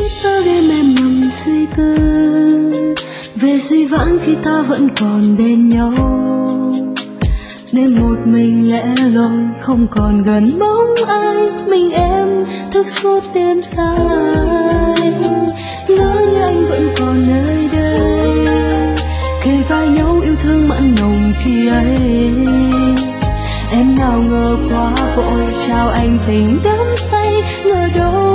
Tớ đêm em nằm suy tư về dĩ vãng khi ta vẫn còn bên nhau. Đêm một mình lẻ loi không còn gần bóng ai, mình em thức suốt đêm dài. Ngỡ như anh vẫn còn nơi đây, kề vai nhau yêu thương mặn nồng khi ấy. Em nào ngờ quá vội trao anh tình đắm say, ngờ đâu